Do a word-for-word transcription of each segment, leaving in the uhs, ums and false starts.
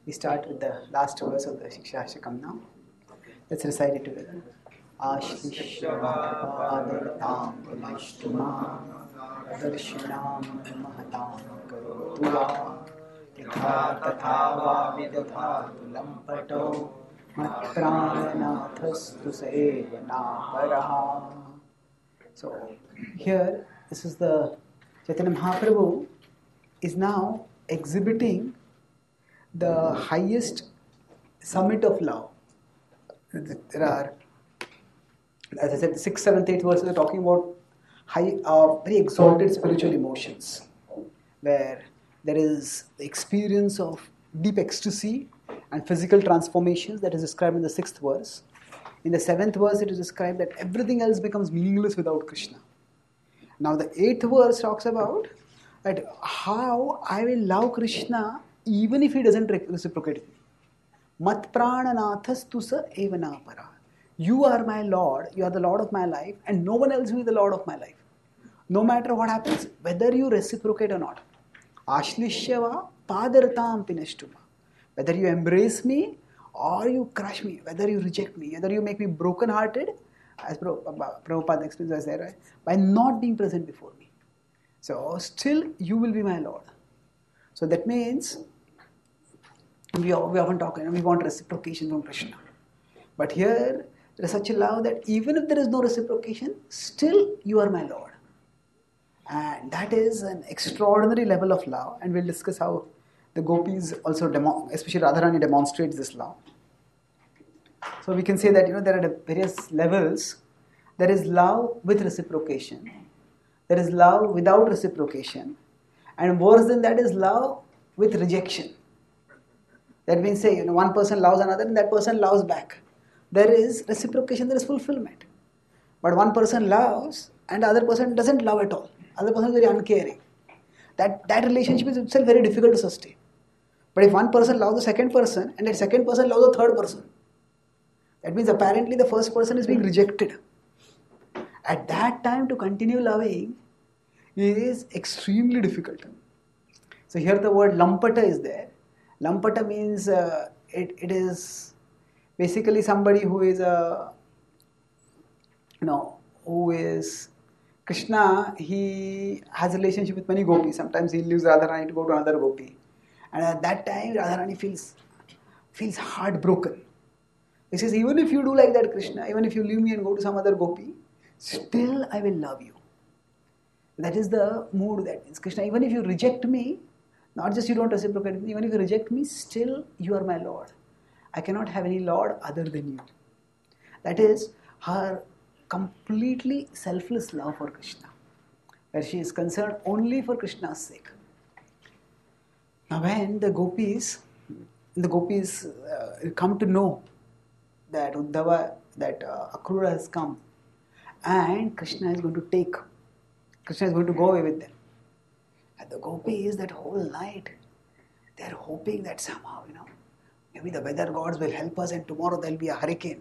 We start with the last verse of the Shikshashtakam now. Let's recite it together. Ashlishyapadaratam punashtuma darshinam mahatam karotu va yatha tatha va vidadhatu lampato matpranathastu saeva naparaha. So here, this is the Chaitanya Mahaprabhu is now exhibiting the highest summit of love. There are, as I said, sixth, seventh, eighth verses are talking about high, uh, very exalted spiritual emotions, where there is the experience of deep ecstasy and physical transformations that is described in the sixth verse. In the seventh verse, it is described that everything else becomes meaningless without Krishna. Now, the eighth verse talks about that how I will love Krishna even if he doesn't reciprocate with me. Mat prananathas sa evana para. You are my Lord, you are the Lord of my life, and no one else will be the Lord of my life. No matter what happens, whether you reciprocate or not. Ashlishyava padaratam pinashtuma. Whether you embrace me or you crush me, whether you reject me, whether you make me broken-hearted, as Prabhupada explains as there, right? By not being present before me. So still you will be my Lord. So that means we, we often talk, we want reciprocation from Krishna. But here there is such a love that even if there is no reciprocation, still you are my Lord. And that is an extraordinary level of love, and we'll discuss how the gopis also, demo, especially Radharani, demonstrates this love. So we can say that, you know, there are various levels. There is love with reciprocation. There is love without reciprocation. And worse than that is love with rejection. That means, say, you know, one person loves another and that person loves back. There is reciprocation, there is fulfillment. But one person loves and the other person doesn't love at all. Other person is very uncaring. That, that relationship is itself very difficult to sustain. But if one person loves the second person and that second person loves the third person, that means apparently the first person is being rejected. At that time to continue loving is extremely difficult. So here the word lampata is there. Lampata means uh, it, it is basically somebody who is a, you know, who is Krishna. He has a relationship with many gopis. Sometimes he leaves Radharani to go to another gopi. And at that time Radharani feels, feels heartbroken. He says, even if you do like that, Krishna, even if you leave me and go to some other gopi, still I will love you. That is the mood that means, Krishna, even if you reject me, not just you don't reciprocate with me, even if you reject me, still you are my Lord. I cannot have any Lord other than you. That is her completely selfless love for Krishna, where she is concerned only for Krishna's sake. Now when the gopis, the gopis uh, come to know that Uddhava, that uh, Akrura has come and Krishna is going to take, Krishna is going to go away with them. And the gopis that whole night, they are hoping that somehow, you know, maybe the weather gods will help us and tomorrow there will be a hurricane.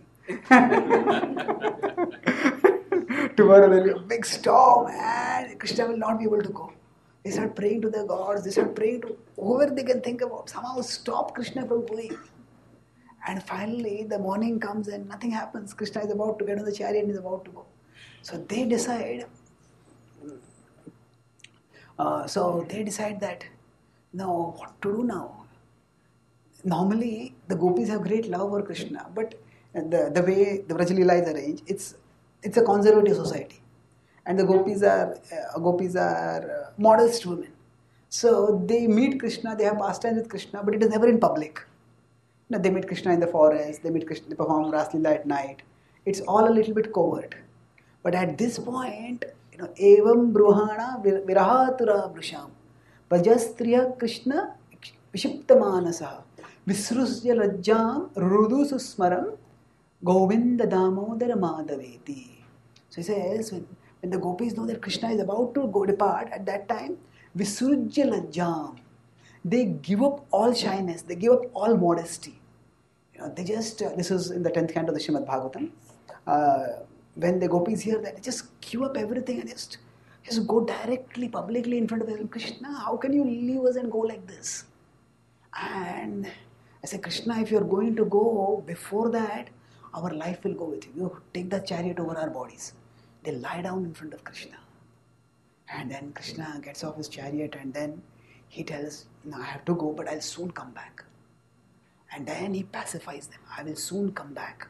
Tomorrow there will be a big storm and Krishna will not be able to go. They start praying to the gods, they start praying to whoever they can think about, somehow stop Krishna from going. And finally the morning comes and nothing happens. Krishna is about to get on the chariot and is about to go. So they decide, uh, so they decide that, no, what to do now? Normally the gopis have great love for Krishna, but the, the way the Vraj Leela is arranged, it's, it's a conservative society. And the gopis are, uh, gopis are uh, modest women. So they meet Krishna, they have pastimes with Krishna, but it is never in public. You know, they meet Krishna in the forest, they meet Krishna, they perform Ras Leela at night. It's all a little bit covert. But at this point, you know, evam bruhana virahatura brusham vajastriya Krishna vishipta manasaha visrusya lajjam rudu susmaram govinda damodara madhaveti. So he says, when, when the gopis know that Krishna is about to go depart, at that time, visrujya lajjam, they give up all shyness, they give up all modesty. You know, they just, uh, this is in the tenth canto of the Srimad Bhagavatam, uh, when the gopis hear that, they just give up everything and just, just go directly, publicly in front of them. Krishna, how can you leave us and go like this? And I say, Krishna, if you're going to go, before that, our life will go with you. You take the chariot over our bodies. They lie down in front of Krishna. And then Krishna gets off his chariot and then he tells, no, I have to go, but I'll soon come back. And then he pacifies them. I will soon come back.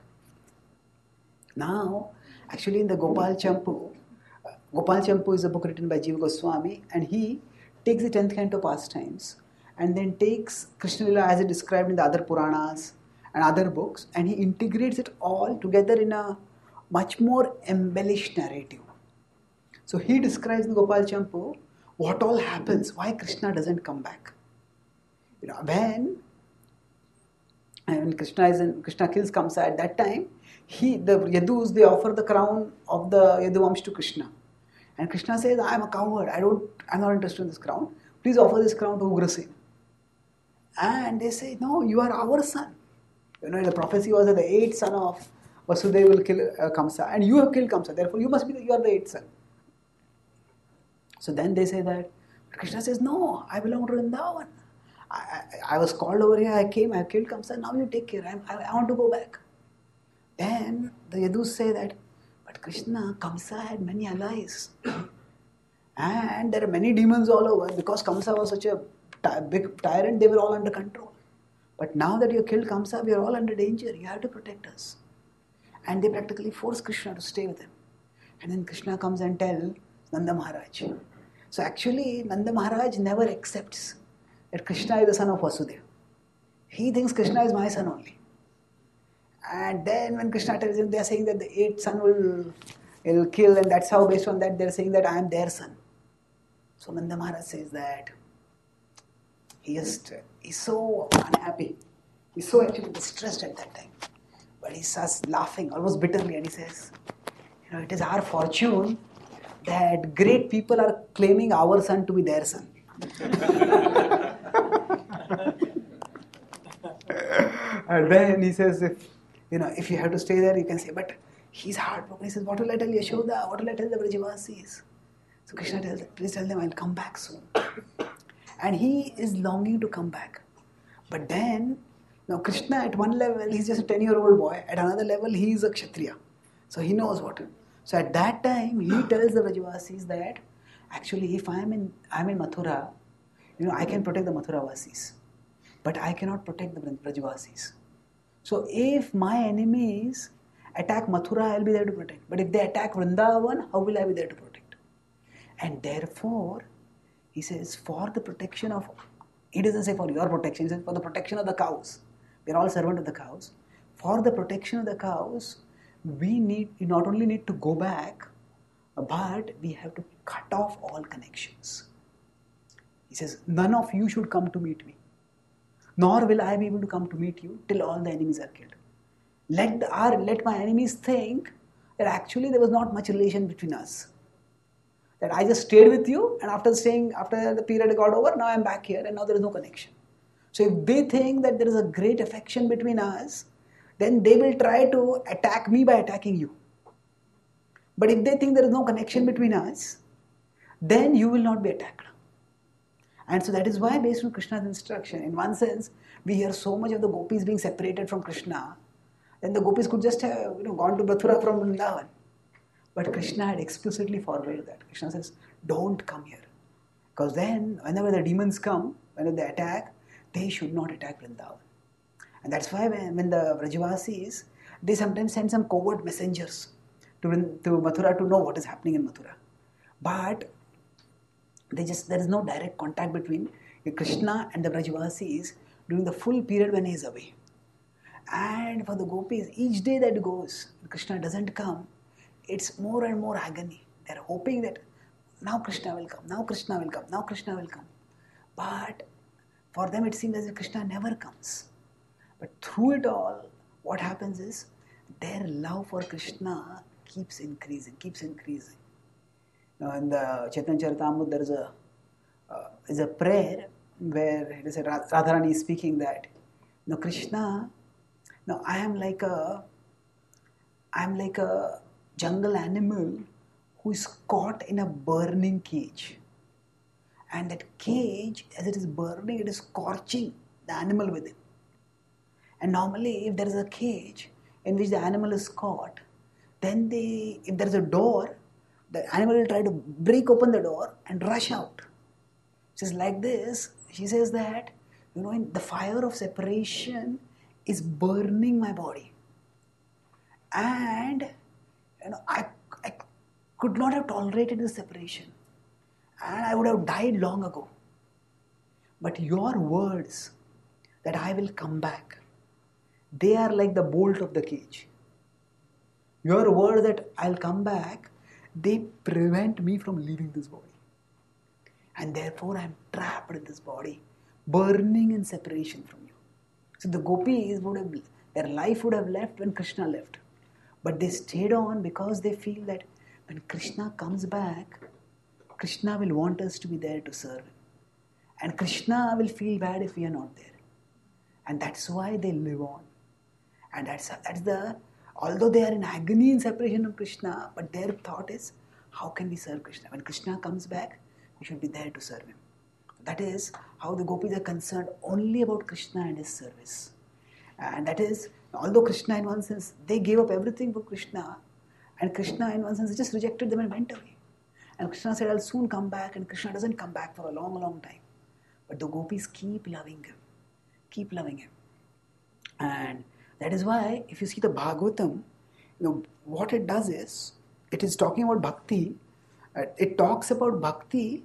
Now, actually in the Gopal Champu, uh, Gopal Champu is a book written by Jiva Goswami, and he takes the tenth canto pastimes and then takes Krishna Lila as it described in the other Puranas and other books, and he integrates it all together in a much more embellished narrative. So he describes in Gopal Champu what all happens, why Krishna doesn't come back. You know, when, when Krishna is in, Krishna kills Kamsa, at that time, he the Yadus, they offer the crown of the Yaduvamsh to Krishna. And Krishna says, I am a coward, I don't, I'm not interested in this crown. Please offer this crown to Ugrasen. And they say, no, you are our son. You know, the prophecy was that the eighth son of Vasudeva will kill uh, Kamsa, and you have killed Kamsa, therefore you must be the, you are the eighth son. So then they say that, Krishna says, no, I belong to Vrindavan. I, I, I was called over here, I came, I killed Kamsa, now you take care, I, I, I want to go back. Then the Yadus say that, but Krishna, Kamsa had many allies. And there are many demons all over, because Kamsa was such a ty- big tyrant, they were all under control. But now that you killed Kamsa, we are all under danger, you have to protect us. And they practically force Krishna to stay with him. And then Krishna comes and tells Nanda Maharaj. So actually, Nanda Maharaj never accepts that Krishna is the son of Vasudeva. He thinks Krishna is my son only. And then when Krishna tells him, they are saying that the eighth son will, will kill, and that's how, based on that, they are saying that I am their son. So Nanda Maharaj says that he is he's so unhappy. He's so actually distressed at that time. But he starts laughing almost bitterly, and he says, you know, it is our fortune that great people are claiming our son to be their son. And then he says, if you know, if you have to stay there, you can say, but he's heartbroken. He says, what will I tell Yashoda? What will I tell the Vrajavasis? So Krishna tells them, please tell them I'll come back soon. And he is longing to come back. But then, now Krishna at one level, he's just a ten-year-old boy. At another level, he is a Kshatriya. So he knows what to. So at that time, he tells the Vrajavasis that, actually, if I am in, I'm in Mathura, you know, I can protect the Mathura Vasis. But I cannot protect the Vrajavasis. So if my enemies attack Mathura, I will be there to protect. But if they attack Vrindavan, how will I be there to protect? And therefore, he says, for the protection of, he doesn't say for your protection, he says for the protection of the cows. We are all servants of the cows. For the protection of the cows, we need, we not only need to go back, but we have to cut off all connections. He says, none of you should come to meet me. Nor will I be able to come to meet you till all the enemies are killed. Let, the, our, let my enemies think that actually there was not much relation between us. That I just stayed with you, and after staying, after the period got over, now I am back here and now there is no connection. So if they think that there is a great affection between us, then they will try to attack me by attacking you. But if they think there is no connection between us, then you will not be attacked. And so that is why, based on Krishna's instruction, in one sense, we hear so much of the gopis being separated from Krishna, then the gopis could just have you know, gone to Mathura from Vrindavan. But Krishna had explicitly forbade that. Krishna says, don't come here. Because then, whenever the demons come, whenever they attack, they should not attack Vrindavan. And that's why when, when the Vrajavasis, they sometimes send some covert messengers to, to Mathura to know what is happening in Mathura. But They just there is no direct contact between Krishna and the Vrajavasis during the full period when he is away. And for the gopis, each day that goes, Krishna doesn't come, it's more and more agony. They are hoping that now Krishna will come, now Krishna will come, now Krishna will come. But for them it seems as if Krishna never comes. But through it all, what happens is their love for Krishna keeps increasing, keeps increasing. Now in the Chaitanya Charitamrita, there is a uh, is a prayer where it is Radharani is speaking that, now Krishna, now I am like a, I am like a jungle animal who is caught in a burning cage, and that cage, as it is burning, it is scorching the animal within. And normally, if there is a cage in which the animal is caught, then they, if there is a door, the animal will try to break open the door and rush out. Just like this, she says that, you know, in the fire of separation is burning my body. And, you know, I, I could not have tolerated this separation. And I would have died long ago. But your words that I will come back, they are like the bolt of the cage. Your word that I'll come back, they prevent me from leaving this body. And therefore I am trapped in this body, burning in separation from you. So the gopis would have, their life would have left when Krishna left. But they stayed on because they feel that when Krishna comes back, Krishna will want us to be there to serve him. And Krishna will feel bad if we are not there. And that's why they live on. And that's, that's the, although they are in agony in separation from Krishna, but their thought is, how can we serve Krishna? When Krishna comes back, we should be there to serve him. That is how the gopis are concerned only about Krishna and his service. And that is, although Krishna in one sense, they gave up everything for Krishna, and Krishna in one sense just rejected them and went away. And Krishna said, I'll soon come back, and Krishna doesn't come back for a long, long time. But the gopis keep loving him, keep loving him. And that is why, if you see the Bhagavatam, you know, what it does is, it is talking about bhakti. Uh, it talks about bhakti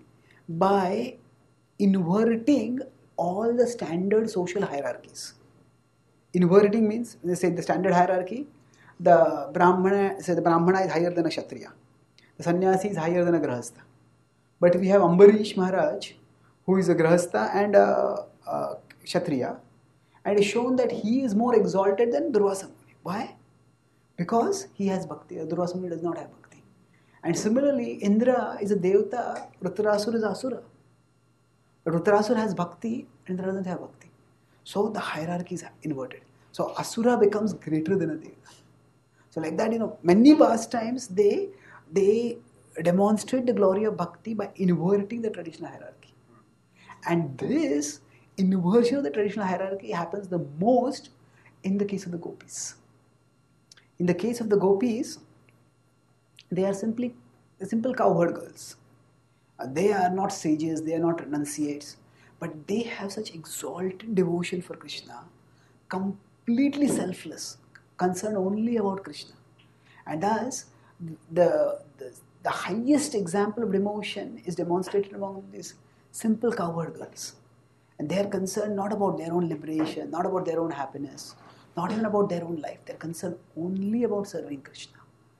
by inverting all the standard social hierarchies. Inverting means, they say the standard hierarchy, the Brahmana, say the Brahmana is higher than a Kshatriya. The Sannyasi is higher than a Grahastha. But we have Ambarish Maharaj, who is a Grahastha and a, a Kshatriya, and it is shown that he is more exalted than Durvasa Muni. Why? Because he has bhakti. Durvasa Muni does not have bhakti. And similarly, Indra is a Devata, Rudrasura is Asura. But Rudrasura has bhakti, Indra doesn't have bhakti. So the hierarchy is inverted. So Asura becomes greater than a Devata. So like that, you know, many pastimes they, they demonstrate the glory of bhakti by inverting the traditional hierarchy. And this inversion of the traditional hierarchy happens the most in the case of the gopis. In the case of the gopis, they are simply simple cowherd girls. Uh, they are not sages, they are not renunciates, but they have such exalted devotion for Krishna, completely selfless, concerned only about Krishna. And thus, the, the, the highest example of devotion is demonstrated among these simple cowherd girls. And they are concerned not about their own liberation, not about their own happiness, not even about their own life. They are concerned only about serving Krishna.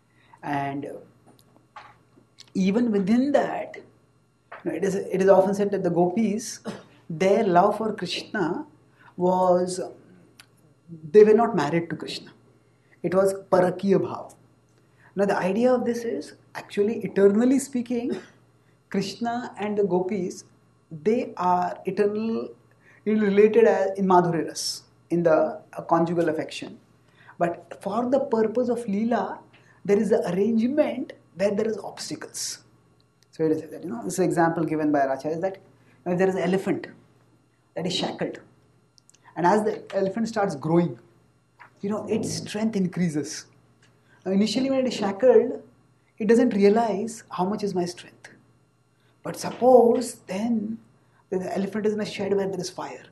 And uh, even within that, you know, it is it is often said that the gopis, their love for Krishna was, um, they were not married to Krishna. It was parakiya bhav. Now the idea of this is, actually eternally speaking, Krishna and the gopis, they are eternally related as in Madhurya Ras, in the uh, conjugal affection. But for the purpose of Leela, there is an arrangement where there is obstacles. So it is that, you know, this example given by Racha is that, you know, there is an elephant that is shackled. And as the elephant starts growing, you know, its strength increases. Now initially when it is shackled, it doesn't realize how much is my strength. But suppose then the elephant is in a shed where there is fire.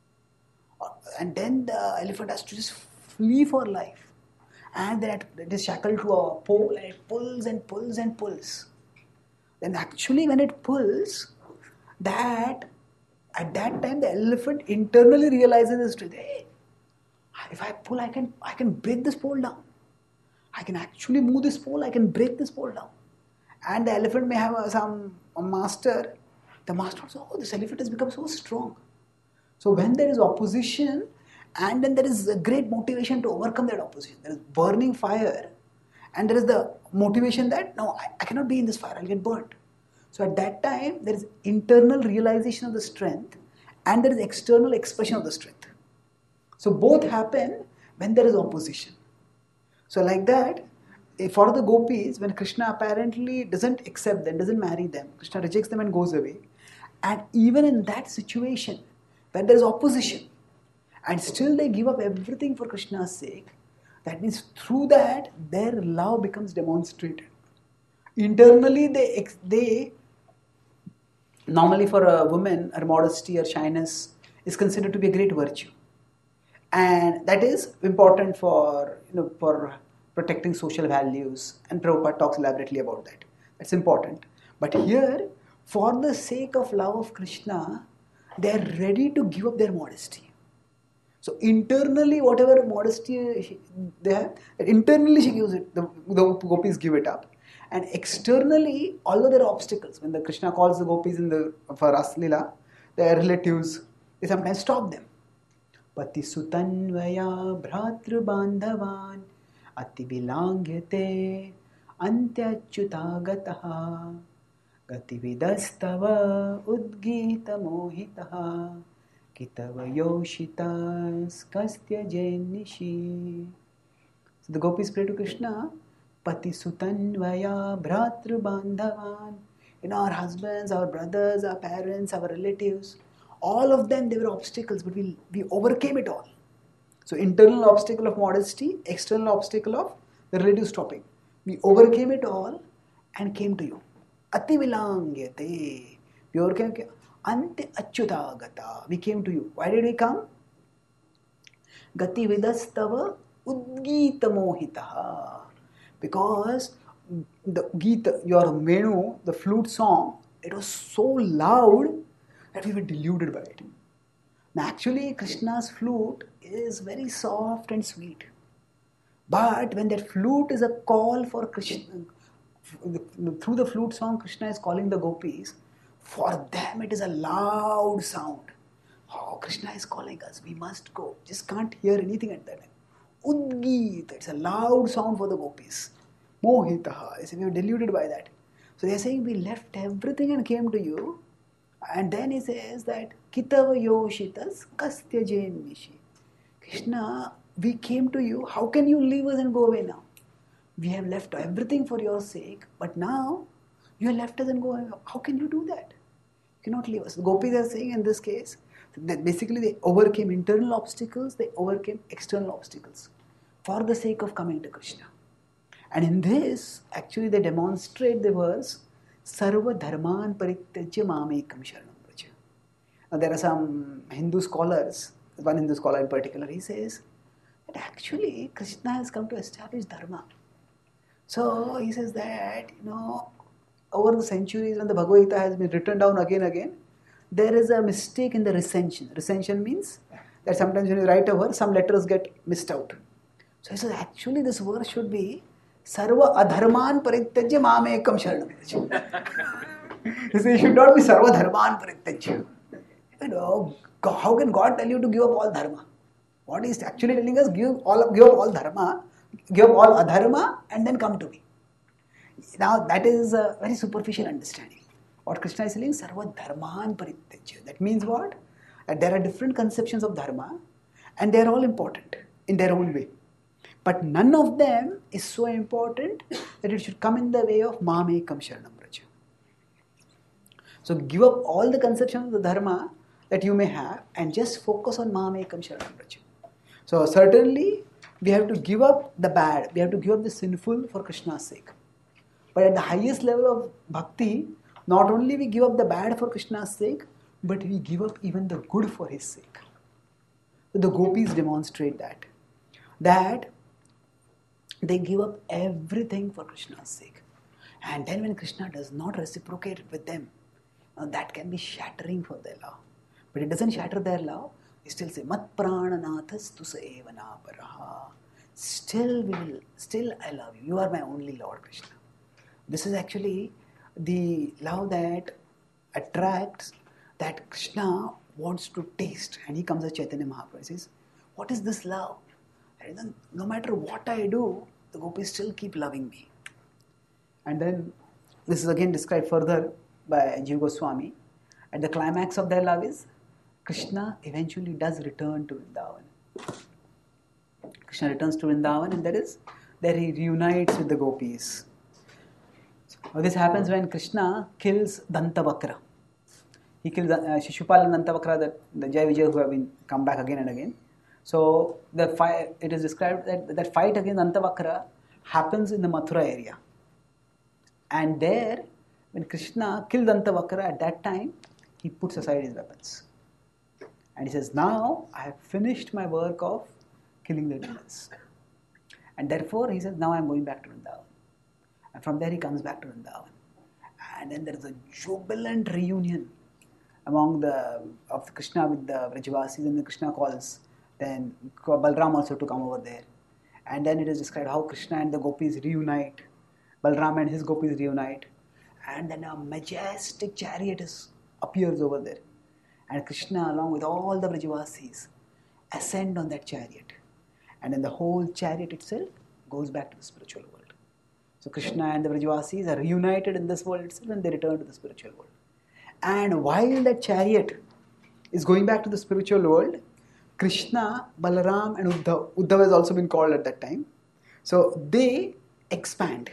And then the elephant has to just flee for life. And then it is shackled to a pole and it pulls and pulls and pulls. Then actually when it pulls, that at that time the elephant internally realizes that, hey, if I pull, I can, I can break this pole down. I can actually move this pole, I can break this pole down. And the elephant may have a, some a master. The master says, oh, this elephant has become so strong. So when there is opposition, and then there is a great motivation to overcome that opposition. There is burning fire, and there is the motivation that, no, I, I cannot be in this fire, I'll get burnt. So at that time, there is internal realization of the strength, and there is external expression of the strength. So both happen when there is opposition. So like that, for the gopis, when Krishna apparently doesn't accept them, doesn't marry them, Krishna rejects them and goes away. And even in that situation, when there is opposition, and still they give up everything for Krishna's sake, that means through that their love becomes demonstrated. Internally they, they normally for a woman, her modesty or shyness is considered to be a great virtue. And that is important for, you know, for protecting social values, and Prabhupada talks elaborately about that. That's important. But here, for the sake of love of Krishna, they are ready to give up their modesty. So internally, whatever modesty they have, internally she gives it, the, the gopis give it up. And externally, although there are obstacles, when the Krishna calls the gopis in the for Ras Leela, their relatives, they sometimes stop them. Pati sutanvaya bhratru bandhavan ati vilangyate antyachyutagataha gati vidastava udgita mohitaha kitava yoshitas kastya jenishi. So the gopis pray to Krishna, Pati sutanvaya bhratru bandhavan. You know, our husbands, our brothers, our parents, our relatives, all of them, they were obstacles, but we, we overcame it all. So internal obstacle of modesty, external obstacle of the relative stopping. We overcame it all and came to you. Ati vilangyate. We overcame. Ante achyutagata. We came to you. Why did we come? Gati vidastava udgita mohitaha. Because the Gita, your Venu, the flute song, it was so loud that we were deluded by it. Now actually Krishna's flute is very soft and sweet. But when that flute is a call for Krishna, through the flute song Krishna is calling the gopis, for them it is a loud sound. Oh, Krishna is calling us, we must go. Just can't hear anything at that time. Udgita, it's a loud sound for the gopis. Mohitaha, we were deluded by that. So they are saying we left everything and came to you. And then he says that Kitava Yoshitas Kastya Jainishi. Krishna, we came to you. How can you leave us and go away now? We have left everything for your sake, but now you have left us and go away. How can you do that? You cannot leave us. The gopis are saying in this case that basically they overcame internal obstacles, they overcame external obstacles for the sake of coming to Krishna. And in this, actually they demonstrate the verse Sarva dharman parityajya mamekam sharanam vraja. Now there are some Hindu scholars, one Hindu scholar in particular, he says that actually Krishna has come to establish dharma. So he says that, you know, over the centuries when the Bhagavad Gita has been written down again and again, there is a mistake in the recension. Recension means that sometimes when you write a verse, some letters get missed out. So he says actually this verse should be Sarva adharman parityajya mamekam sharanam vraja. He says it should not be Sarva dharman parityajya. You know, how can God tell you to give up all dharma? What he is actually telling us, give all give up all dharma, give up all adharma and then come to me. Now that is a very superficial understanding. What Krishna is saying, Sarva dharman parityajya. That means what? That there are different conceptions of dharma and they are all important in their own way. But none of them is so important that it should come in the way of mamekam sharanam vraja. So give up all the conceptions of the dharma that you may have and just focus on mamekam sharanam vraja. So certainly we have to give up the bad, we have to give up the sinful for Krishna's sake. But at the highest level of bhakti, not only we give up the bad for Krishna's sake, but we give up even the good for his sake. So the gopis demonstrate that. That they give up everything for Krishna's sake. And then when Krishna does not reciprocate with them, now that can be shattering for their love. But it doesn't shatter their love. They still say, Mat prananathas tusa evana paraha. Still we will, still I love you. You are my only Lord Krishna. This is actually the love that attracts, that Krishna wants to taste. And he comes as Chaitanya Mahaprabhu. He says, what is this love? And then no matter what I do, the gopis still keep loving me. And then this is again described further by Jiva Goswami. At the climax of their love is Krishna eventually does return to Vrindavan. Krishna returns to Vrindavan and there is there he reunites with the gopis. So this happens when Krishna kills Dantavakra. He kills uh, Shishupal and Dantavakra, the, the Jai Vijay who have been come back again and again. So the fight, it is described that that fight against Dantavakra happens in the Mathura area. And there, when Krishna killed Dantavakra at that time, he puts aside his weapons. And he says, now I have finished my work of killing the demons. And therefore, he says, now I am going back to Vrindavan. And from there he comes back to Vrindavan. And then there is a jubilant reunion among the of Krishna with the Vrajavasis, and the Krishna calls then Balram also to come over there. And then it is described how Krishna and the gopis reunite, Balram and his gopis reunite, and then a majestic chariot is, appears over there. And Krishna along with all the Vrajavasis ascend on that chariot. And then the whole chariot itself goes back to the spiritual world. So Krishna and the Vrajavasis are reunited in this world itself and they return to the spiritual world. And while that chariot is going back to the spiritual world, Krishna, Balaram and Uddhav, Uddhav has also been called at that time. So they expand.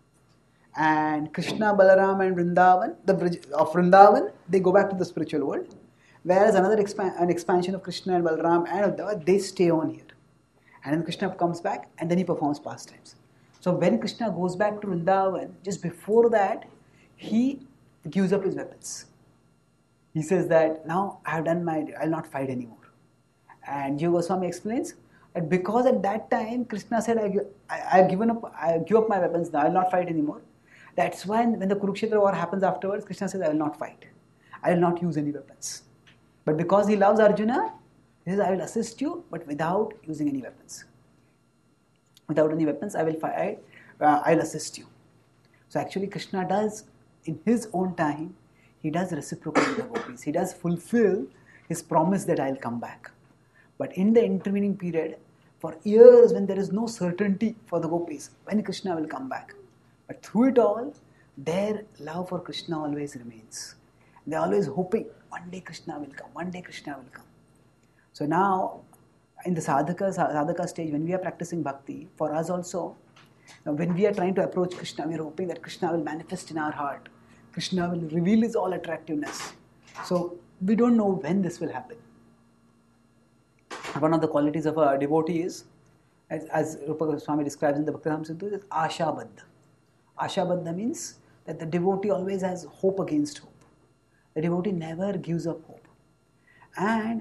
And Krishna, Balaram and Vrindavan, the Vraj, of Vrindavan, they go back to the spiritual world. Whereas another expan- an expansion of Krishna and Balaram and Uddhava, they stay on here. And then Krishna comes back and then he performs pastimes. So when Krishna goes back to Vrindavan, just before that, he gives up his weapons. He says that, now I have done my, I will not fight anymore. And Jiva Goswami explains that because at that time, Krishna said, I, I, I have given up, I give up my weapons now, I will not fight anymore. That's when, when the Kurukshetra war happens afterwards, Krishna says, I will not fight. I will not use any weapons. But because he loves Arjuna, he says, I will assist you, but without using any weapons. Without any weapons, I will fight, uh, I will assist you. So actually Krishna does, in his own time, he does reciprocate with the gopis. He does fulfill his promise that I will come back. But in the intervening period, for years when there is no certainty for the gopis, when Krishna will come back. But through it all, their love for Krishna always remains. They are always hoping, one day Krishna will come, one day Krishna will come. So now, in the sadhaka, sadhaka stage, when we are practicing bhakti, for us also, when we are trying to approach Krishna, we are hoping that Krishna will manifest in our heart. Krishna will reveal his all attractiveness. So, we don't know when this will happen. One of the qualities of a devotee is, as, as Rupa Goswami describes in the Bhakti Rasamrita, is Ashabadha. Ashabadha means that the devotee always has hope against hope. The devotee never gives up hope. And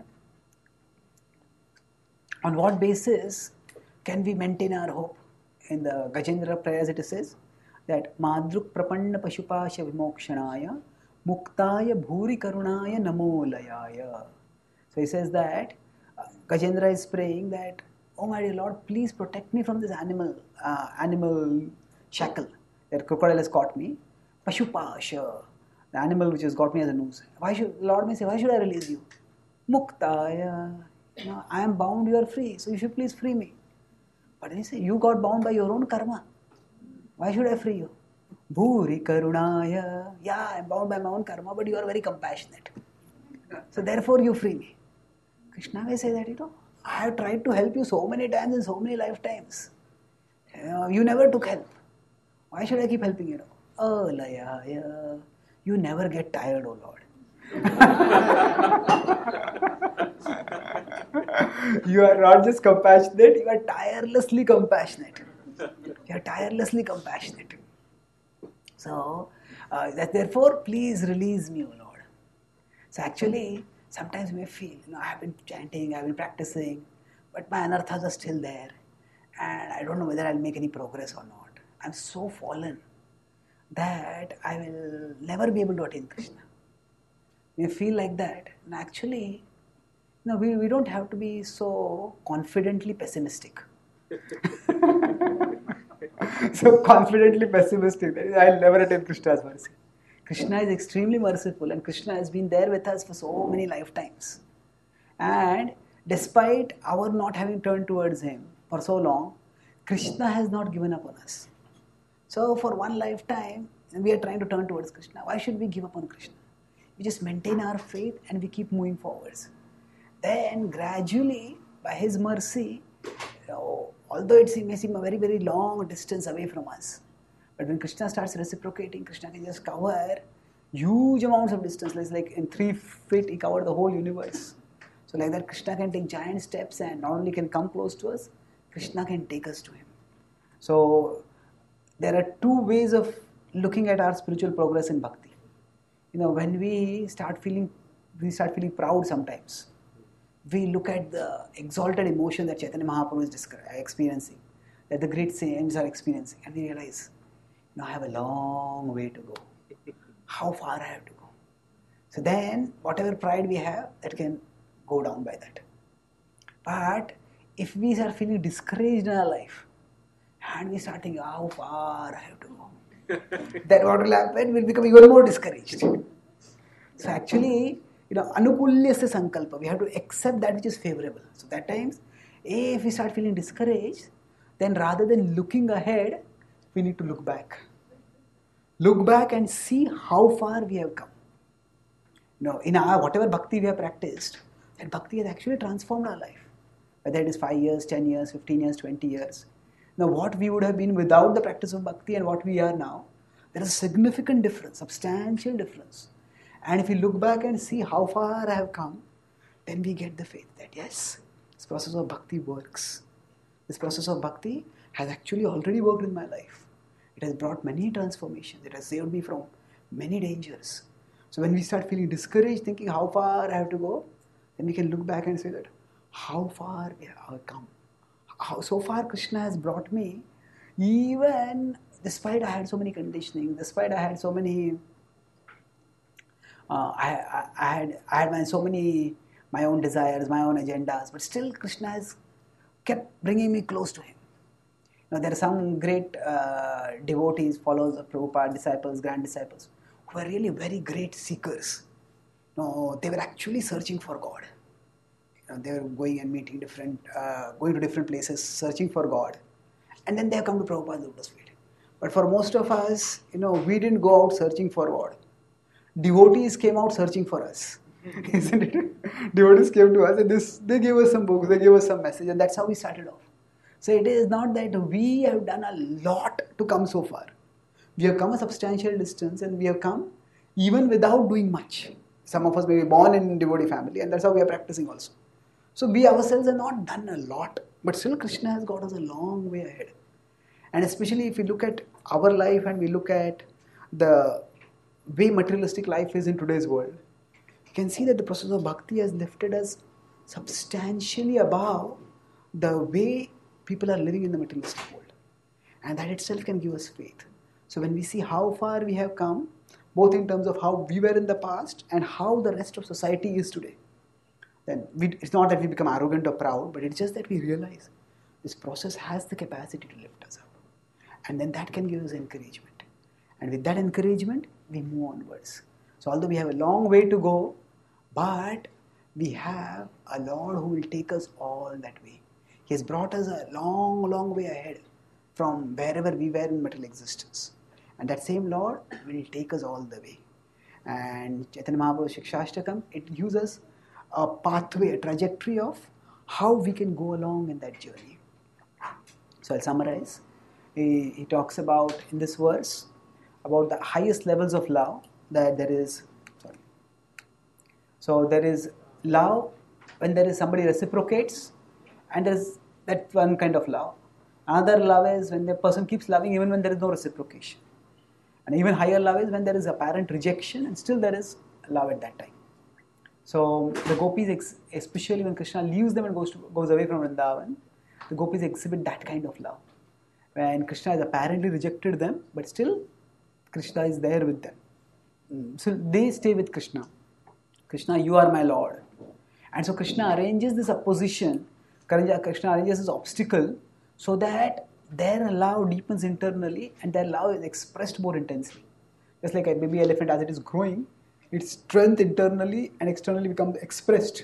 on what basis can we maintain our hope? In the Gajendra prayers it says that Madruk Prapanna Pashupasha Vimokshanaya Muktaya Bhuri Karunaya Namolayaya. So he says that uh, Gajendra is praying that, oh my dear Lord, please protect me from this animal uh, animal shackle that crocodile has caught me. Pashupasha, the animal which has got me as a noose. Why should Lord may say, why should I release you? Muktaya, you know, I am bound, you are free, so you should please free me. But then he says, you got bound by your own karma. Why should I free you? Bhuri karunaya. Yeah, I am bound by my own karma, but you are very compassionate. So therefore you free me. Krishna may say that, you know, I have tried to help you so many times in so many lifetimes. Uh, you never took help. Why should I keep helping you? Oh, laya, yeah. You never get tired, oh Lord. You are not just compassionate, you are tirelessly compassionate. You are tirelessly compassionate. So, uh, that therefore, please release me, O Lord. So actually, sometimes we may feel, you know, I have been chanting, I have been practicing, but my anarthas are still there. And I don't know whether I will make any progress or not. I am so fallen that I will never be able to attain Krishna. We feel like that. And actually, no, we, we don't have to be so confidently pessimistic. So confidently pessimistic, that is, I'll never attain Krishna's mercy. Krishna is extremely merciful and Krishna has been there with us for so many lifetimes. And despite our not having turned towards him for so long, Krishna has not given up on us. So for one lifetime, we are trying to turn towards Krishna. Why should we give up on Krishna? We just maintain our faith and we keep moving forwards. Then gradually, by his mercy, you know, although it may seem a very, very long distance away from us, but when Krishna starts reciprocating, Krishna can just cover huge amounts of distance. Like in three feet, he covered the whole universe. So like that, Krishna can take giant steps and not only can come close to us, Krishna can take us to him. So there are two ways of looking at our spiritual progress in bhakti. You know, when we start feeling, we start feeling proud sometimes. We look at the exalted emotion that Chaitanya Mahaprabhu is descri- experiencing, that the great saints are experiencing, and we realize, you know, I have a long way to go. How far I have to go. So then, whatever pride we have, that can go down by that. But if we are feeling discouraged in our life, and we start thinking, how far I have to go, then what will happen? We'll become even more discouraged. So actually, you know, anukulyasya sankalpa, we have to accept that which is favorable. So that times, if we start feeling discouraged, then rather than looking ahead, we need to look back. Look back and see how far we have come. You know, in our whatever bhakti we have practiced, that bhakti has actually transformed our life. Whether it is five years, ten years, fifteen years, twenty years. Now what we would have been without the practice of bhakti and what we are now, there is a significant difference, substantial difference. And if we look back and see how far I have come, then we get the faith that yes, this process of bhakti works. This process of bhakti has actually already worked in my life. It has brought many transformations. It has saved me from many dangers. So when we start feeling discouraged, thinking how far I have to go, then we can look back and say that how far I have come. How, so far Krishna has brought me, even despite I had so many conditioning, despite I had so many, uh, I, I, I had I had my, so many my own desires, my own agendas, but still Krishna has kept bringing me close to him. Now there are some great uh, devotees, followers of Prabhupada, disciples, grand disciples, who are really very great seekers. No, they were actually searching for God. You know, they were going and meeting different, uh, going to different places, searching for God, and then they have come to Prabhupada's lotus feet. But for most of us, you know, we didn't go out searching for God. Devotees came out searching for us, isn't it? Devotees came to us and this, they gave us some books, they gave us some message, and that's how we started off. So it is not that we have done a lot to come so far. We have come a substantial distance and we have come even without doing much. Some of us may be born in devotee family and that's how we are practicing also. So we ourselves have not done a lot, but still Krishna has got us a long way ahead. And especially if we look at our life and we look at the way materialistic life is in today's world, you can see that the process of bhakti has lifted us substantially above the way people are living in the materialistic world. And that itself can give us faith. So when we see how far we have come, both in terms of how we were in the past and how the rest of society is today, then we, it's not that we become arrogant or proud, but it's just that we realize this process has the capacity to lift us up. And then that can give us encouragement. And with that encouragement, we move onwards. So although we have a long way to go, but we have a Lord who will take us all that way. He has brought us a long, long way ahead from wherever we were in material existence. And that same Lord will take us all the way. And Chaitanya Mahaprabhu Shikshashtakam, it gives us a pathway, a trajectory of how we can go along in that journey. So I'll summarize. He, he talks about, in this verse, about the highest levels of love, that there is, sorry. So there is love when there is somebody reciprocates, and there is that one kind of love. Another love is when the person keeps loving even when there is no reciprocation. And even higher love is when there is apparent rejection and still there is love at that time. So the gopis, especially when Krishna leaves them and goes, to, goes away from Vrindavan, the gopis exhibit that kind of love. When Krishna has apparently rejected them, but still Krishna is there with them. So they stay with Krishna. Krishna, you are my Lord. And so Krishna arranges this opposition, Krishna arranges this obstacle so that their love deepens internally and their love is expressed more intensely. Just like a baby elephant, as it is growing, its strength internally and externally becomes expressed.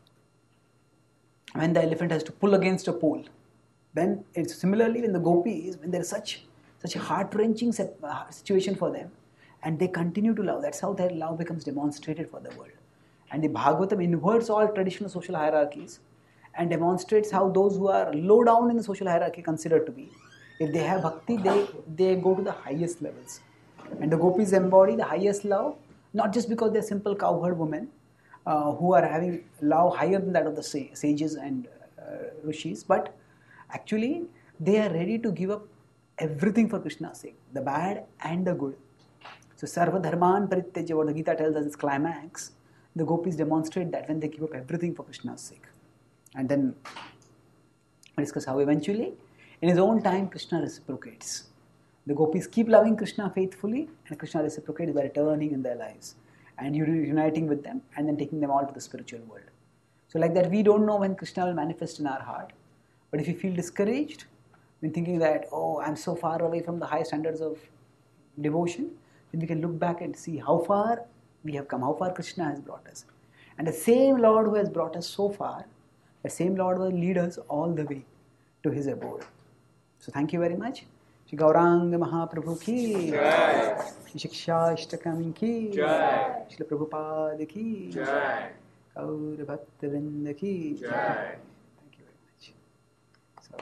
When the elephant has to pull against a pole, then it's similarly when the gopis, when there is such such a heart-wrenching situation for them, and they continue to love, that's how their love becomes demonstrated for the world. And the Bhagavatam inverts all traditional social hierarchies and demonstrates how those who are low down in the social hierarchy considered to be, if they have bhakti, they, they go to the highest levels. And the gopis embody the highest love, not just because they're simple cowherd women, uh, who are having love higher than that of the sages and uh, rishis, but actually they are ready to give up everything for Krishna's sake, the bad and the good. So Sarva Dharman Parityajya, what the Gita tells us is climax. The gopis demonstrate that when they give up everything for Krishna's sake. And then we discuss how eventually, in his own time, Krishna reciprocates. The gopis keep loving Krishna faithfully, and Krishna reciprocates by returning in their lives and uniting with them and then taking them all to the spiritual world. So like that, we don't know when Krishna will manifest in our heart. But if you feel discouraged, when thinking that, oh, I'm so far away from the high standards of devotion, then we can look back and see how far we have come, how far Krishna has brought us. And the same Lord who has brought us so far, the same Lord will lead us all the way to his abode. So thank you very much. Shri Gauranga Mahaprabhu ki Jai. Shri Shiksha Ishtakam ki Jai. Shri Prabhupada ki Jai. Gaur Bhaktavinda ki Jai. Thank you very much. So,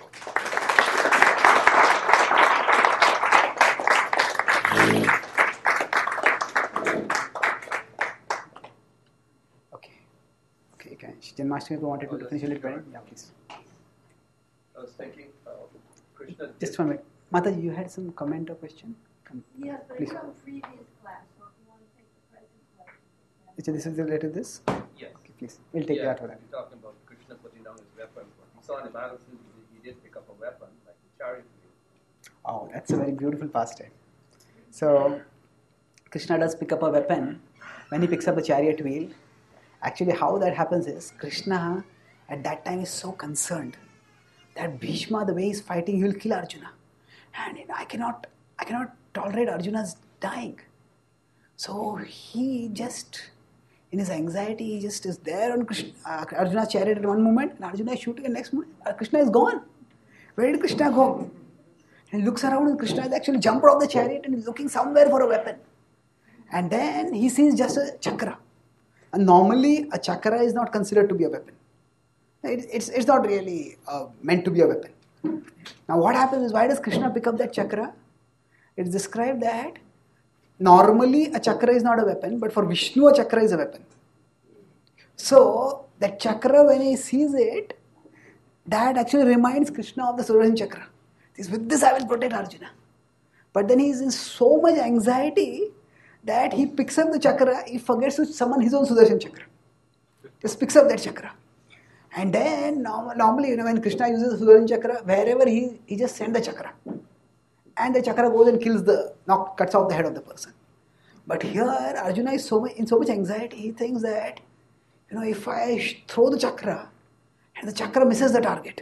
okay. Okay, okay. Janmashtami, wanted to finish a little bit. Yeah, please. I was thinking, uh, Krishna. Just one minute. Mataji, you had some comment or question? Come, yes, but please. it's from previous class, so if you want to take the present class. So this is related to this? Yes. Okay, please. We'll take yeah, that for that. You're talking about Krishna putting down his weapon. He saw in the Bible he, he did pick up a weapon, like the chariot wheel. Oh, that's a very beautiful pastime. So, Krishna does pick up a weapon when he picks up the chariot wheel. Actually, how that happens is, Krishna at that time is so concerned that Bhishma, the way he's fighting, he will kill Arjuna. And you know, I cannot, I cannot tolerate Arjuna's dying. So he just, in his anxiety, he just is there on Krishna, uh, Arjuna's chariot at one moment, and Arjuna is shooting, and next moment, uh, Krishna is gone. Where did Krishna go? And he looks around, and Krishna has actually jumped off the chariot and is looking somewhere for a weapon. And then he sees just a chakra. And normally, a chakra is not considered to be a weapon. It, it's, it's not really uh, meant to be a weapon. Now what happens is, why does Krishna pick up that chakra? It's described that normally a chakra is not a weapon, but for Vishnu a chakra is a weapon. So that chakra, when he sees it, that actually reminds Krishna of the Sudarshan chakra. Says, with this I will protect Arjuna. But then he is in so much anxiety that he picks up the chakra, he forgets to summon his own Sudarshan chakra. Just picks up that chakra. And then normally, you know, when Krishna uses the Sudarshan chakra, wherever he, he just sends the chakra. And the chakra goes and kills the, knock, cuts off the head of the person. But here, Arjuna is so much, in so much anxiety, he thinks that, you know, if I throw the chakra, and the chakra misses the target,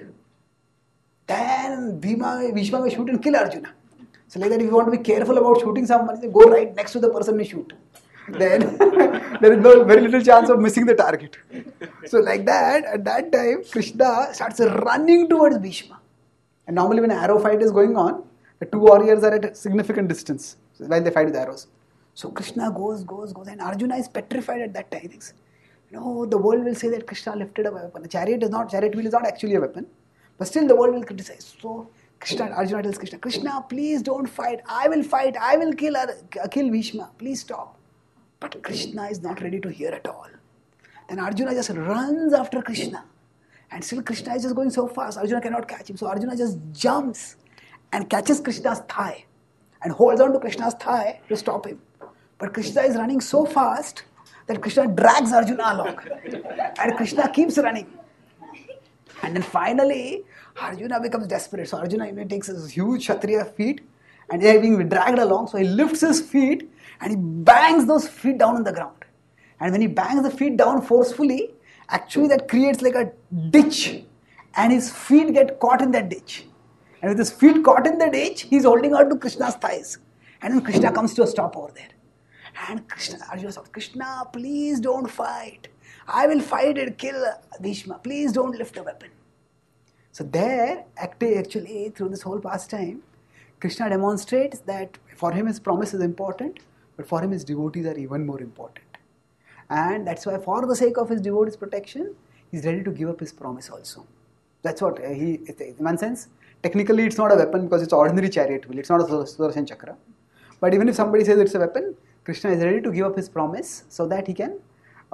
then Bhima, Bhishma may shoot and kill Arjuna. So like that, if you want to be careful about shooting someone, go right next to the person and shoot. Then there is no very little chance of missing the target. So like that, at that time, Krishna starts running towards Bhishma. And normally when an arrow fight is going on, the two warriors are at a significant distance while they fight with arrows. So Krishna goes, goes, goes, and Arjuna is petrified at that time. He thinks, no, the world will say that Krishna lifted up a weapon. The chariot is not, chariot wheel is not actually a weapon. But still the world will criticize. So Krishna, Arjuna tells Krishna, Krishna, please don't fight. I will fight. I will kill, kill Bhishma. Please stop. But Krishna is not ready to hear at all. Then Arjuna just runs after Krishna. And still Krishna is just going so fast, Arjuna cannot catch him. So Arjuna just jumps and catches Krishna's thigh and holds on to Krishna's thigh to stop him. But Krishna is running so fast that Krishna drags Arjuna along. And Krishna keeps running. And then finally, Arjuna becomes desperate. So Arjuna even takes his huge Kshatriya feet and they are being dragged along. So he lifts his feet and he bangs those feet down on the ground. And when he bangs the feet down forcefully, actually that creates like a ditch. And his feet get caught in that ditch. And with his feet caught in the ditch, he is holding on to Krishna's thighs. And then Krishna comes to a stop over there. And Krishna, Arjuna says, Krishna, please don't fight. I will fight and kill Bhishma. Please don't lift a weapon. So there, actually, through this whole pastime, Krishna demonstrates that for him his promise is important, but for him his devotees are even more important. And that's why for the sake of his devotees' protection, he's ready to give up his promise also. That's what he, in one sense, technically it's not a weapon because it's ordinary chariot wheel, it's not a Sudarshan chakra. But even if somebody says it's a weapon, Krishna is ready to give up his promise so that he can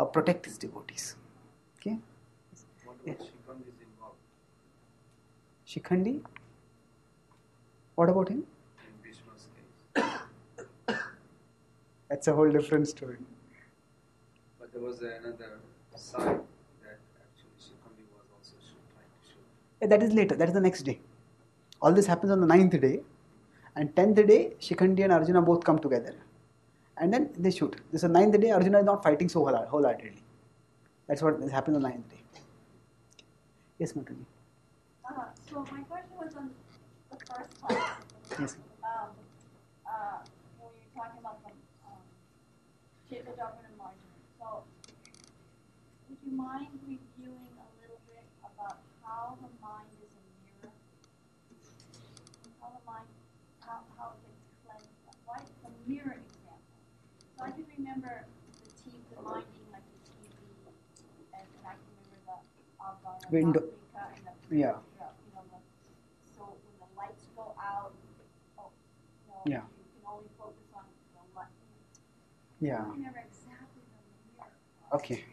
uh, protect his devotees. Okay? What Yeah. about Shikhandi is involved Shikhandi? What about him? in Bhishma's case? That's a whole different story. But there was another side that actually Shikhandi was also shoot, trying to shoot. Yeah, that is later, that is the next day. All this happens on the ninth day, and tenth day, Shikhandi and Arjuna both come together. And then they shoot. This is the ninth day, Arjuna is not fighting so whole- wholeheartedly. That's what happens on the ninth day. Yes, Mataji. Uh, so my question was on the first class. Yes. Um, uh, when we were talking about the um, Chaitanya Dharma and Margin. So, would you mind reviewing a little bit about how the mind is a mirror? How the mind, how, how it gets cleansed? Why the mirror example? So I can remember the T V, the mind being like the T V, and, and I can remember the Avara, Window. Matrika, and the Yeah. you know, the, so when the lights go out, oh, you know, Yeah. you can only focus on the light. Yeah. I remember exactly the mirror. Okay.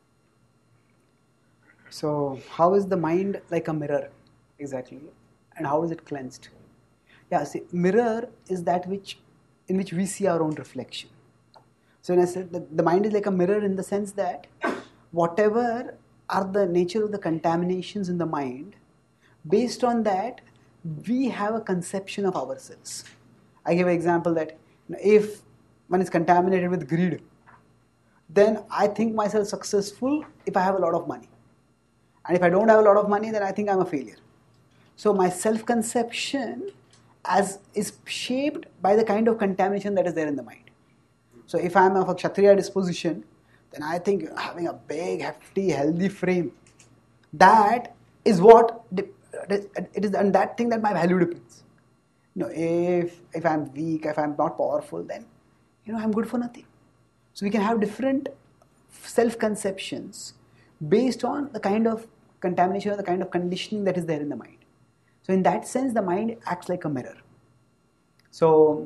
So, how is the mind like a mirror? Exactly. And how is it cleansed? Yeah, see, mirror is that which in which we see our own reflection. So, when I said that the mind is like a mirror in the sense that whatever are the nature of the contaminations in the mind, based on that, we have a conception of ourselves. I give an example that if one is contaminated with greed, then I think myself successful if I have a lot of money. And if I don't have a lot of money, then I think I'm a failure. So my self-conception as is shaped by the kind of contamination that is there in the mind. So if I'm of a Kshatriya disposition, then I think having a big, hefty, healthy frame, that is what, it is on that thing that my value depends. You know, if, if I'm weak, if I'm not powerful, then, you know, I'm good for nothing. So we can have different self-conceptions based on the kind of contamination or the kind of conditioning that is there in the mind. So in that sense, the mind acts like a mirror. So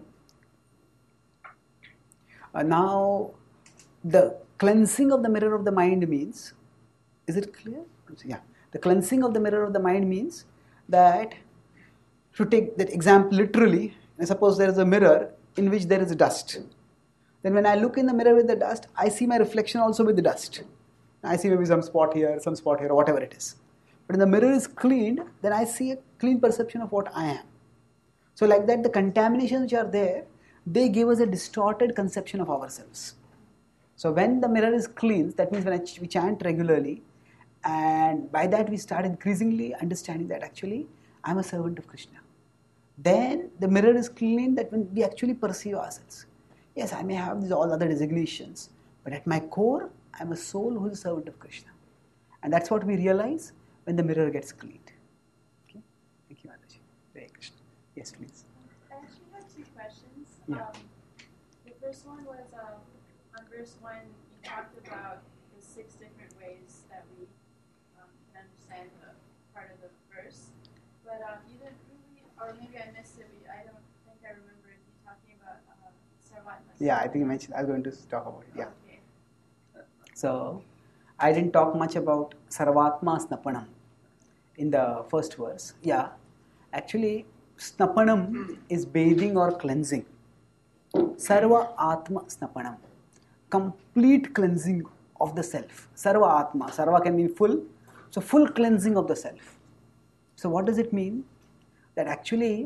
uh, now the cleansing of the mirror of the mind means, is it clear? Yeah. The cleansing of the mirror of the mind means that, to take that example literally, suppose there is a mirror in which there is dust. Then when I look in the mirror with the dust, I see my reflection also with the dust. I see maybe some spot here, some spot here, whatever it is. But when the mirror is cleaned, then I see a clean perception of what I am. So like that, the contaminations which are there, they give us a distorted conception of ourselves. So when the mirror is cleansed, that means when I ch- we chant regularly, and by that we start increasingly understanding that actually I am a servant of Krishna. Then the mirror is clean, that when we actually perceive ourselves. Yes, I may have these all other designations, but at my core, I am a soul who is a servant of Krishna. And that's what we realize when the mirror gets cleaned. Okay? Thank you, Mataji. Hare Krishna. Yes, please. I actually have two questions. Yeah. Um, the first one was um, on verse one, you talked about the six different ways that we um, can understand the part of the verse. But um, you didn't really, or maybe I missed it, but I don't think I remember you talking about um, Sarvatma. Yeah, I think you mentioned, I was going to talk about it. Yeah. Okay. So, I didn't talk much about Sarvatma Snapanam in the first verse. Yeah, actually, Snapanam is bathing or cleansing. Sarva Atma Snapanam, complete cleansing of the self. Sarva Atma, Sarva can mean full, so full cleansing of the self. So, what does it mean? That actually,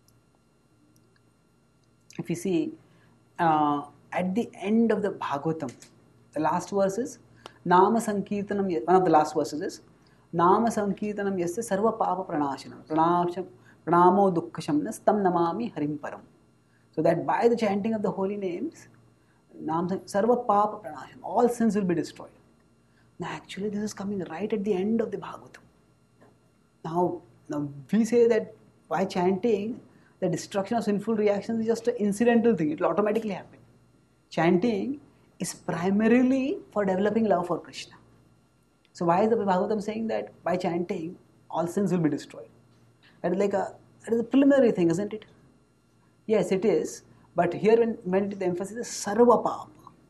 if you see, uh, at the end of the Bhagavatam, the last verse is Nama Sankirtanam, one of the last verses is Nama Sankirtanam yasya sarva papa pranashanam, pranamo dukkhashamnas tam namami harim param. So that by the chanting of the holy names, Nam sarva papa pranashanam, all sins will be destroyed. Now actually this is coming right at the end of the Bhagavatam. Now, now we say that by chanting, the destruction of sinful reactions is just an incidental thing, it will automatically happen. Chanting is primarily for developing love for Krishna. So why is the Bhagavatam saying that by chanting, all sins will be destroyed? That is like a, that is a preliminary thing, isn't it? Yes, it is. But here when, when the emphasis is sarva papa,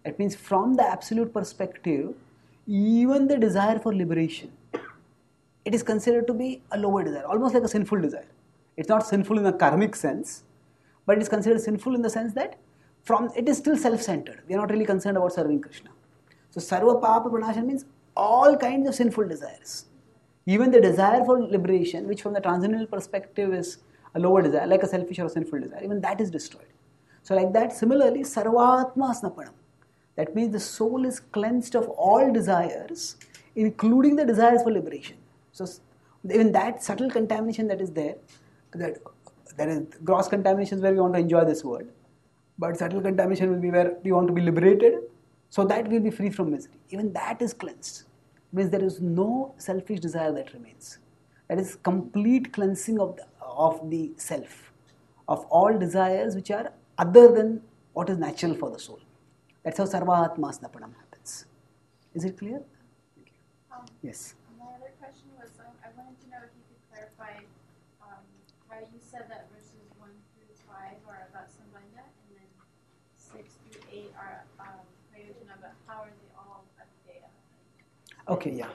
That means from the absolute perspective, even the desire for liberation, it is considered to be a lower desire, almost like a sinful desire. It's not sinful in a karmic sense, but it is considered sinful in the sense that from it is still self-centered. We are not really concerned about serving Krishna. So sarva papa pranashan means all kinds of sinful desires. Even the desire for liberation, which from the transcendental perspective is a lower desire, like a selfish or a sinful desire, even that is destroyed. So like that, similarly, sarvatma snapanam. That means the soul is cleansed of all desires, including the desires for liberation. So even that subtle contamination that is there, that there is gross contamination is where we want to enjoy this world, but subtle contamination will be where we want to be liberated, so that we will be free from misery. Even that is cleansed. It means there is no selfish desire that remains. That is complete cleansing of the, of the self, of all desires which are other than what is natural for the soul. That's how sarva-atma snapanam happens. Is it clear? Um, Yes. My other question was, um, I wanted to know if you could clarify um, how you said that verses one through five are about Sambandha, and then six through eight are um, Prayojana, but how are they all Abhideya? Okay, yeah.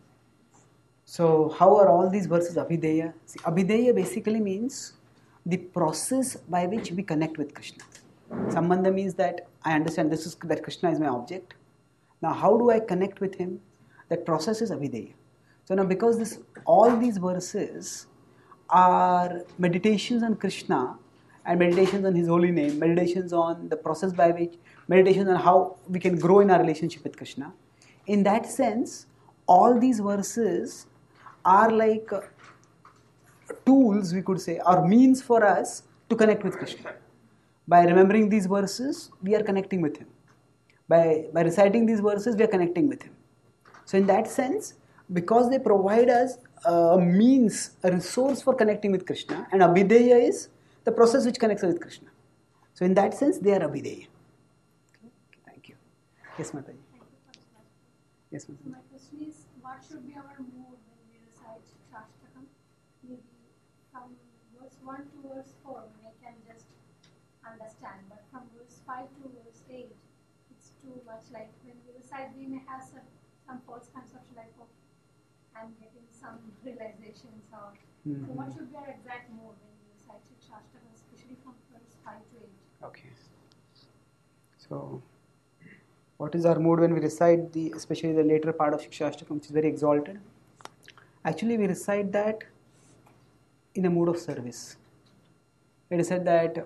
So how are all these verses Abhideya? See, Abhideya basically means the process by which we connect with Krishna. Sambandha means that I understand this is that Krishna is my object. Now how do I connect with him? That process is Abhideya. So now because this all these verses are meditations on Krishna and meditations on his holy name, meditations on the process by which, meditations on how we can grow in our relationship with Krishna. In that sense, all these verses are like uh, tools, we could say, or means for us to connect with Krishna. By remembering these verses, we are connecting with him. By, by reciting these verses, we are connecting with him. So in that sense, because they provide us a means, a resource for connecting with Krishna, and Abhideya is the process which connects us with Krishna. So in that sense, they are Abhideya. Okay, thank you. Yes, Mataji. Yes, So Mataji. my question is, what should be our mood when we recite Shashtakam? Maybe from verse one to verse four, I can just understand, but from verse five to verse eight, it's too much. Like when we recite, we may have some, some false conception like, oh, I'm getting some realizations or. Mm-hmm. So what should be our exact mood when we recite Shashtakam, especially from verse five to eight? Okay. So, what is our mood when we recite the, especially the later part of Shikshashtakam, which is very exalted? Actually, we recite that in a mood of service. It is said that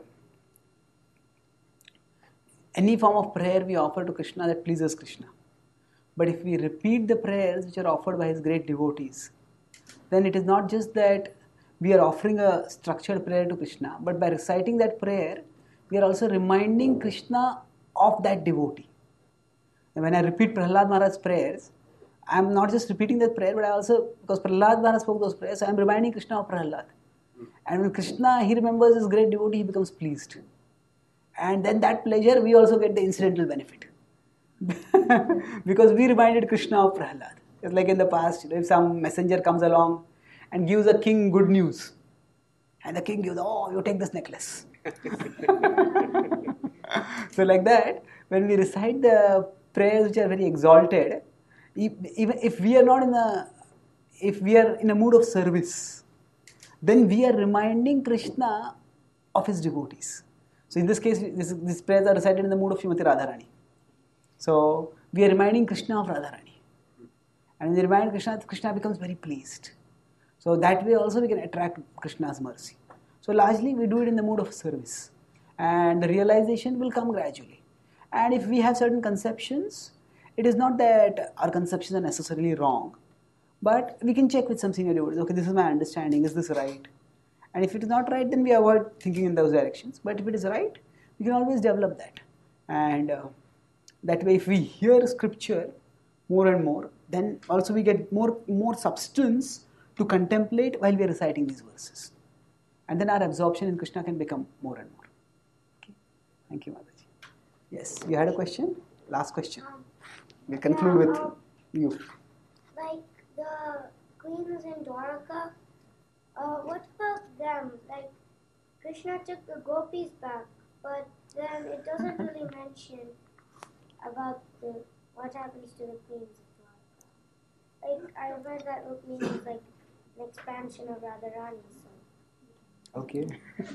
any form of prayer we offer to Krishna that pleases Krishna. But if we repeat the prayers which are offered by his great devotees, then it is not just that we are offering a structured prayer to Krishna, but by reciting that prayer, we are also reminding Krishna of that devotee. And when I repeat Prahlad Maharaj's prayers, I am not just repeating that prayer, but I also, because Prahlad Maharaj spoke those prayers, I am reminding Krishna of Prahlad. And when Krishna, he remembers his great devotee, he becomes pleased. And then that pleasure, we also get the incidental benefit. Because we reminded Krishna of Prahlad. It's like in the past, if some messenger comes along and gives a king good news, and the king gives, oh, you take this necklace. So like that, when we recite the prayers which are very exalted, even if we are not in a, if we are in a mood of service, then we are reminding Krishna of his devotees. So in this case, this, these prayers are recited in the mood of Srimati Radharani. So we are reminding Krishna of Radharani. And when we remind Krishna, Krishna becomes very pleased. So that way also we can attract Krishna's mercy. So largely we do it in the mood of service. And the realization will come gradually. And if we have certain conceptions, it is not that our conceptions are necessarily wrong, but we can check with some senior devotees. Okay, this is my understanding. Is this right? And if it is not right, then we avoid thinking in those directions. But if it is right, we can always develop that. And uh, that way, if we hear scripture more and more, then also we get more, more substance to contemplate while we are reciting these verses. And then our absorption in Krishna can become more and more. Okay. Thank you, Mataji. Yes, you had a question? Last question. Um, We'll conclude yeah, with um, you. Like the queens in Dwaraka, uh, what about them? Like Krishna took the gopis back, but then it doesn't really mention about the what happens to the queens of Dwarka. Like I read that Rukmini is like an expansion of Radharani. So. Okay.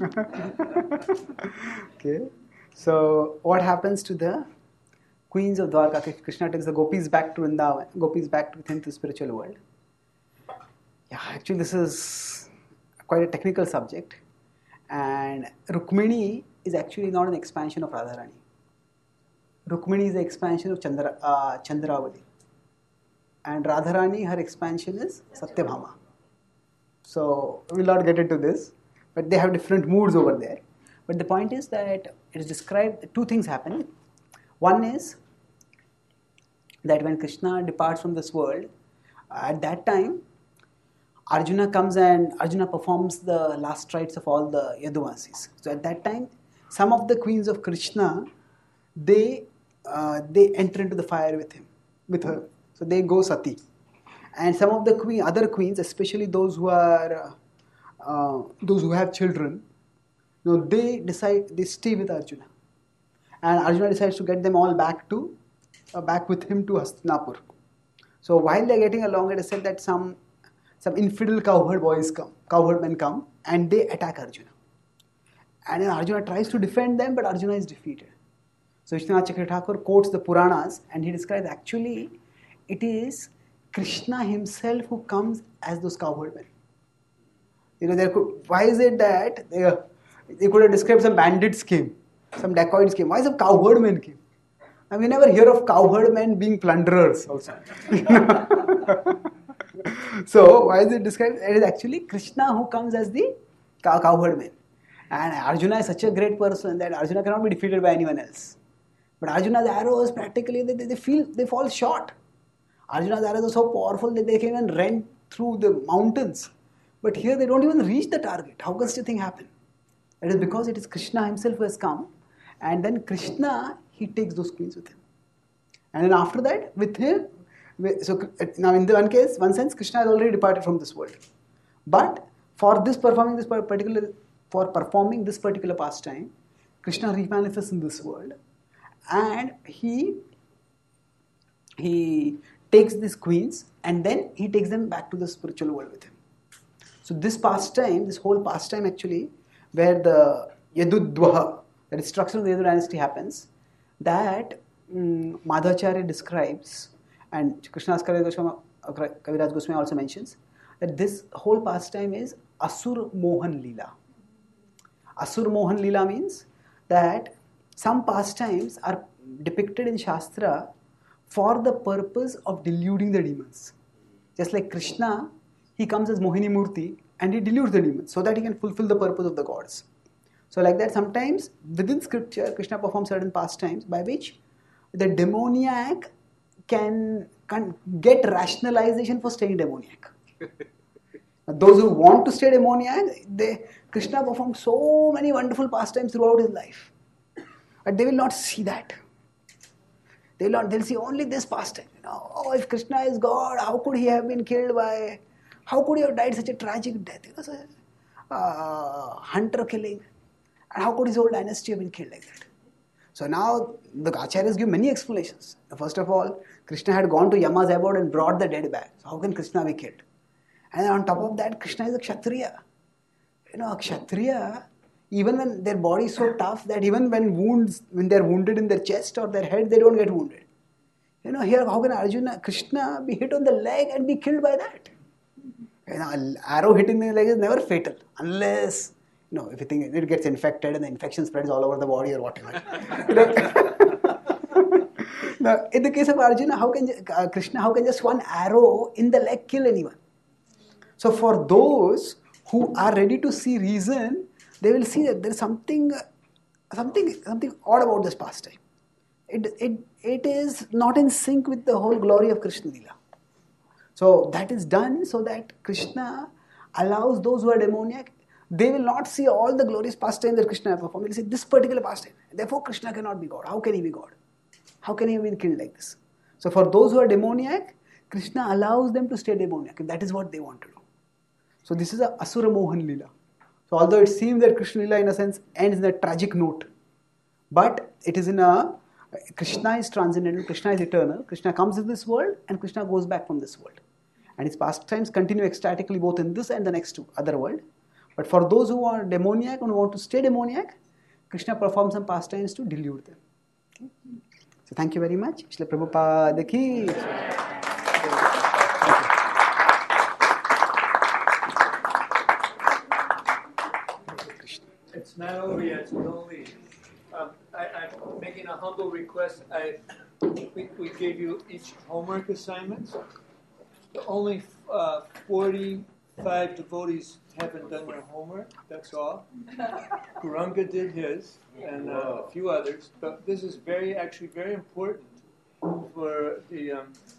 Okay. So what happens to the queens of Dwarka? Krishna takes the gopis back to Vrindavan, gopis back with him to the spiritual world. Yeah, actually this is quite a technical subject, and Rukmini is actually not an expansion of Radharani. Rukmini is the expansion of Chandra, uh, Chandravali, and Radharani, her expansion is Satyabhama. So we will not get into this, but they have different moods over there. But the point is that it is described, two things happen. One is that when Krishna departs from this world, at that time Arjuna comes and Arjuna performs the last rites of all the Yaduvansis. So at that time, some of the queens of Krishna, they uh, they enter into the fire with him, with her. So they go sati. And some of the queen, other queens, especially those who are uh, uh, those who have children, you know, they decide they stay with Arjuna, and Arjuna decides to get them all back to uh, back with him to Hastinapur. So while they are getting along, it is said that some some infidel cowherd boys come, cowherd men come, and they attack Arjuna. And then Arjuna tries to defend them, but Arjuna is defeated. So Vishwanath Chakravarti Thakur quotes the Puranas, and he describes actually it is Krishna himself who comes as those cowherd men. You know, there could, why is it that they, they could have described some bandits came, some dacoits came? Why some cowherd men came? And we never hear of cowherd men being plunderers also. So why is it described? It is actually Krishna who comes as the cow- cowherd man. And Arjuna is such a great person that Arjuna cannot be defeated by anyone else. But Arjuna's arrows practically, they, they feel, they fall short. Arjuna's arrows are so powerful that they can even rent through the mountains. But here they don't even reach the target. How can such a thing happen? It is because it is Krishna himself who has come. And then Krishna, he takes those queens with him. And then after that, with him, so now in the one case, one sense, Krishna has already departed from this world. But for this performing this particular, for performing this particular pastime, Krishna remanifests in this world, and he he takes these queens, and then he takes them back to the spiritual world with him. So this pastime, this whole pastime actually, where the Yadudvaha, the destruction of the Yadu dynasty happens, that um, Madhvacharya describes, and Krishnadas Kaviraj Goswami also mentions, that this whole pastime is Asur Mohan Leela. Asur Mohan Leela means that some pastimes are depicted in Shastra for the purpose of deluding the demons. Just like Krishna, he comes as Mohini Murti and he deludes the demons so that he can fulfill the purpose of the gods. So like that, sometimes within scripture, Krishna performs certain pastimes by which the demoniac can, can get rationalization for staying demoniac. Those who want to stay demoniac, they, Krishna performs so many wonderful pastimes throughout his life. But they will not see that. They will not, they'll see only this pastime. You know, oh, if Krishna is God, how could he have been killed by, how could he have died such a tragic death? You know, so, uh, hunter killing. And how could his whole dynasty have been killed like that? So now the Acharyas give many explanations. First of all, Krishna had gone to Yama's abode and brought the dead back. So how can Krishna be killed? And on top of that, Krishna is a Kshatriya. You know, a Kshatriya, even when their body is so tough that even when wounds, when they are wounded in their chest or their head, they don't get wounded. You know, here how can Arjuna, Krishna be hit on the leg and be killed by that? You know, an arrow hitting the leg is never fatal unless, you know, if you think it gets infected and the infection spreads all over the body or whatever. Now, in the case of Arjuna, how can uh, Krishna, how can just one arrow in the leg kill anyone? So for those who are ready to see reason, they will see that there is something, something, something odd about this pastime. It, it, it is not in sync with the whole glory of Krishna Leela. So that is done so that Krishna allows those who are demoniac, they will not see all the glorious pastime that Krishna has performed. They will say this particular pastime. Therefore Krishna cannot be God. How can he be God? How can he have been killed like this? So for those who are demoniac, Krishna allows them to stay demoniac. That is what they want to do. So this is a Asura Mohan Leela. So although it seems that Krishna Leela in a sense ends in a tragic note, but it is in a Krishna is transcendental, Krishna is eternal. Krishna comes in this world and Krishna goes back from this world. And his pastimes continue ecstatically both in this and the next other world. But for those who are demoniac and who want to stay demoniac, Krishna performs some pastimes to delude them. Okay? So thank you very much. Srila Prabhupada ki. It's not over yet, so don't leave. Um, I, I'm making a humble request. I, we, we gave you each homework assignments. Only uh, forty-five devotees haven't done their homework, that's all. Guranga did his, and uh, a few others. But this is very, actually very important for the um,